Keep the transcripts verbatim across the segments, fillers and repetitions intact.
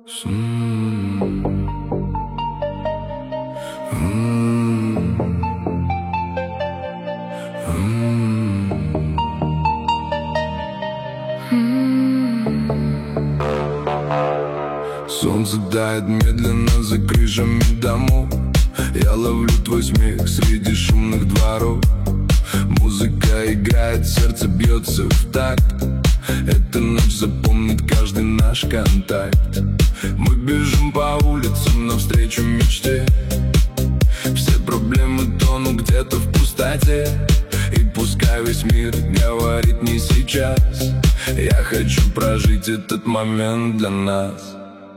Солнце тает медленно за крышами домов. Я ловлю твой смех среди шумных дворов. Музыка играет, сердце бьется в такт. Эта ночь запомнит каждый наш контакт. Мы бежим по улицам навстречу мечте. Все проблемы тонут где-то в пустоте. И пускай весь мир говорит не сейчас, я хочу прожить этот момент для нас.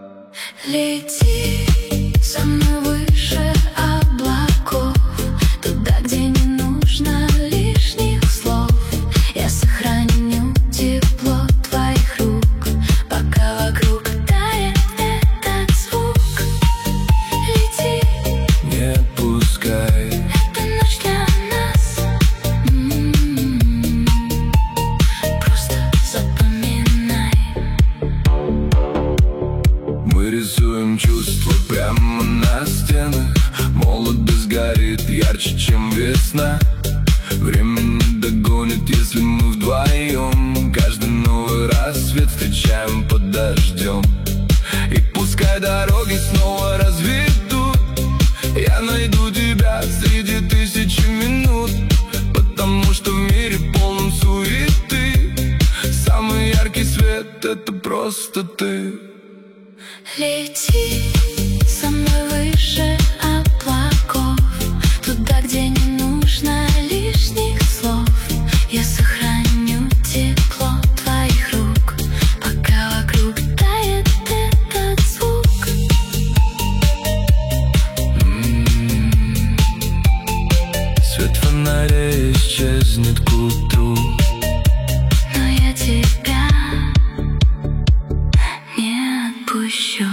Лети со мной выше облаков, туда, где не нужно лишних слов. Я сохраню тепло твоих рук, пока вокруг тает этот звук. Лети, не отпускай, это ночь для нас. М-м-м. Просто запоминай. Мы рисуем чувства прямо на стенах. Молодость горит ярче, чем весна. Время не догонит, если мы вдвоем. Каждый новый рассвет встречаем под дождем. И пускай дороги снова разведут, я найду тебя среди тысячи минут. Потому что в мире полном суеты самый яркий свет — это просто ты. Лети со мной выше облаков, туда, где не нужно лишних слов. Я сохраню тепло твоих рук, пока вокруг тает этот звук. М-м-м. Свет фонаря исчезнет к утру, но я тебя не отпущу.